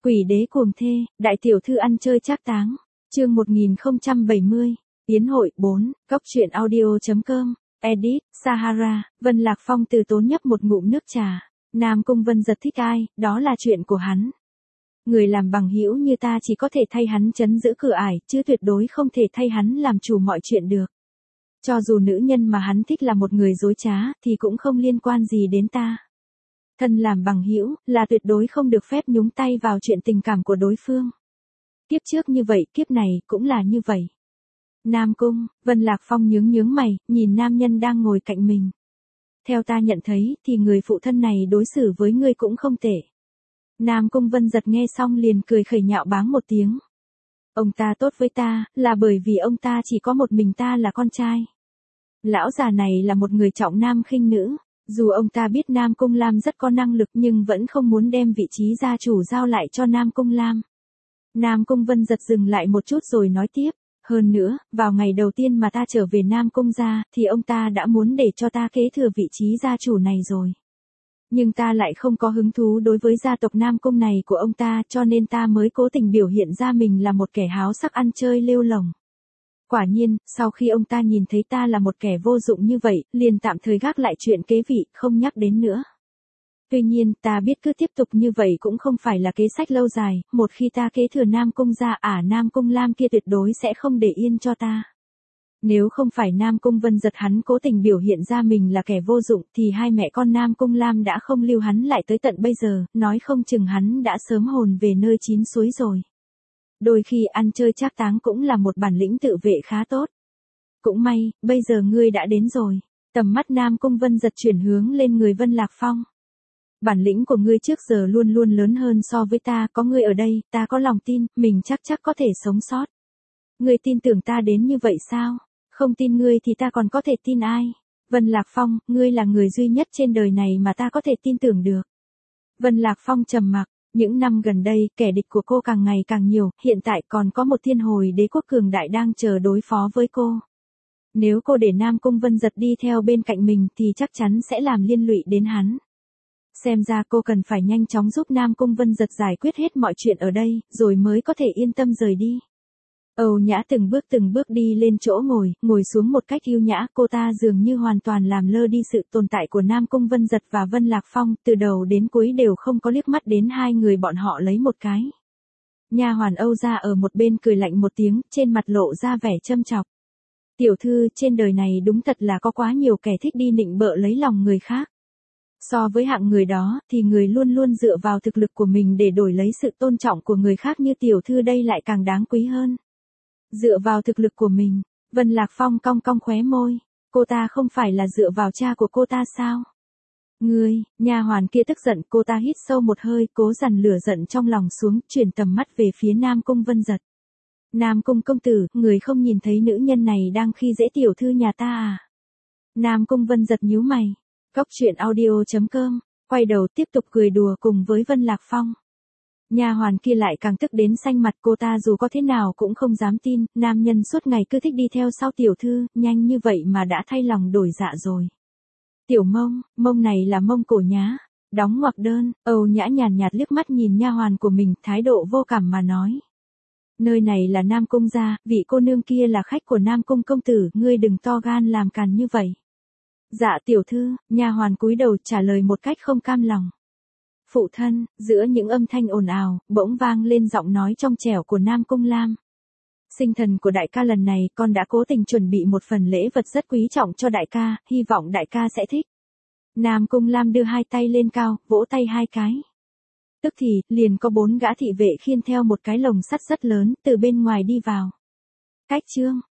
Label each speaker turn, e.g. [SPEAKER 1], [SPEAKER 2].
[SPEAKER 1] Quỷ đế cuồng thê, đại tiểu thư ăn chơi trác táng. Chương 1070. Yến hội 4, Cốc truyện audio.com. Edit, Sahara. Vân Lạc Phong từ tốn nhấp một ngụm nước trà. Nam Cung Vân Giật thích ai, đó là chuyện của hắn. Người làm bằng hữu như ta chỉ có thể thay hắn trấn giữ cửa ải, chứ tuyệt đối không thể thay hắn làm chủ mọi chuyện được. Cho dù nữ nhân mà hắn thích là một người dối trá, thì cũng không liên quan gì đến ta. Thân làm bằng hữu là tuyệt đối không được phép nhúng tay vào chuyện tình cảm của đối phương. Kiếp trước như vậy, kiếp này cũng là như vậy. Nam Cung, Vân Lạc Phong nhướng mày, nhìn nam nhân đang ngồi cạnh mình. Theo ta nhận thấy, thì người phụ thân này đối xử với ngươi cũng không tệ. Nam Cung Vân Giật nghe xong liền cười khẩy nhạo báng một tiếng. Ông ta tốt với ta, là bởi vì ông ta chỉ có một mình ta là con trai. Lão già này là một người trọng nam khinh nữ. Dù ông ta biết Nam Cung Lam rất có năng lực nhưng vẫn không muốn đem vị trí gia chủ giao lại cho Nam Cung Lam. Nam Cung Vân Giật dừng lại một chút rồi nói tiếp. Hơn nữa, vào ngày đầu tiên mà ta trở về Nam Cung gia, thì ông ta đã muốn để cho ta kế thừa vị trí gia chủ này rồi. Nhưng ta lại không có hứng thú đối với gia tộc Nam Cung này của ông ta, cho nên ta mới cố tình biểu hiện ra mình là một kẻ háo sắc ăn chơi lêu lổng. Quả nhiên, sau khi ông ta nhìn thấy ta là một kẻ vô dụng như vậy, liền tạm thời gác lại chuyện kế vị, không nhắc đến nữa. Tuy nhiên, ta biết cứ tiếp tục như vậy cũng không phải là kế sách lâu dài, một khi ta kế thừa Nam Cung gia, Nam Cung Lam kia tuyệt đối sẽ không để yên cho ta. Nếu không phải Nam Cung Vân Giật hắn cố tình biểu hiện ra mình là kẻ vô dụng, thì hai mẹ con Nam Cung Lam đã không lưu hắn lại tới tận bây giờ, nói không chừng hắn đã sớm hồn về nơi chín suối rồi. Đôi khi ăn chơi trác táng cũng là một bản lĩnh tự vệ khá tốt. Cũng may, bây giờ ngươi đã đến rồi. Tầm mắt Nam Cung Vân Giật chuyển hướng lên người Vân Lạc Phong. Bản lĩnh của ngươi trước giờ luôn luôn lớn hơn so với ta, có ngươi ở đây, ta có lòng tin, mình chắc có thể sống sót. Ngươi tin tưởng ta đến như vậy sao? Không tin ngươi thì ta còn có thể tin ai? Vân Lạc Phong, ngươi là người duy nhất trên đời này mà ta có thể tin tưởng được. Vân Lạc Phong trầm mặc. Những năm gần đây, kẻ địch của cô càng ngày càng nhiều, hiện tại còn có một thiên hồi đế quốc cường đại đang chờ đối phó với cô. Nếu cô để Nam Cung Vân Giật đi theo bên cạnh mình thì chắc chắn sẽ làm liên lụy đến hắn. Xem ra cô cần phải nhanh chóng giúp Nam Cung Vân Giật giải quyết hết mọi chuyện ở đây, rồi mới có thể yên tâm rời đi. Âu Nhã từng bước đi lên chỗ ngồi xuống một cách yêu nhã, cô ta dường như hoàn toàn làm lơ đi sự tồn tại của Nam Cung Vân Giật và Vân Lạc Phong, từ đầu đến cuối đều không có liếc mắt đến hai người bọn họ lấy một cái. Nha hoàn Âu gia ở một bên cười lạnh một tiếng, trên mặt lộ ra vẻ châm chọc. Tiểu thư, trên đời này đúng thật là có quá nhiều kẻ thích đi nịnh bợ lấy lòng người khác. So với hạng người đó, thì người luôn luôn dựa vào thực lực của mình để đổi lấy sự tôn trọng của người khác như tiểu thư đây lại càng đáng quý hơn. Dựa vào thực lực của mình, Vân Lạc Phong cong khóe môi, cô ta không phải là dựa vào cha của cô ta sao? Ngươi, nha hoàn kia tức giận, cô ta hít sâu một hơi, cố dằn lửa giận trong lòng xuống, chuyển tầm mắt về phía Nam Cung Vân Giật. Nam Cung công tử, người không nhìn thấy nữ nhân này đang khi dễ tiểu thư nhà ta à? Nam Cung Vân Giật nhíu mày. Cốc truyện audio.com, quay đầu tiếp tục cười đùa cùng với Vân Lạc Phong. Nha hoàn kia lại càng tức đến xanh mặt, cô ta dù có thế nào cũng không dám tin, nam nhân suốt ngày cứ thích đi theo sau tiểu thư, nhanh như vậy mà đã thay lòng đổi dạ rồi. Tiểu mông này là mông cổ nhá, đóng ngoặc đơn. Âu Nhã nhàn nhạt liếc mắt nhìn nha hoàn của mình, thái độ vô cảm mà nói. Nơi này là Nam Cung gia, vị cô nương kia là khách của Nam Cung công tử, ngươi đừng to gan làm càn như vậy. Dạ tiểu thư, nha hoàn cúi đầu trả lời một cách không cam lòng. Phụ thân, giữa những âm thanh ồn ào, bỗng vang lên giọng nói trong trẻo của Nam Cung Lam. Sinh thần của đại ca lần này, con đã cố tình chuẩn bị một phần lễ vật rất quý trọng cho đại ca, hy vọng đại ca sẽ thích. Nam Cung Lam đưa hai tay lên cao, vỗ tay hai cái. Tức thì, liền có 4 gã thị vệ khiêng theo một cái lồng sắt rất lớn, từ bên ngoài đi vào. Cách chương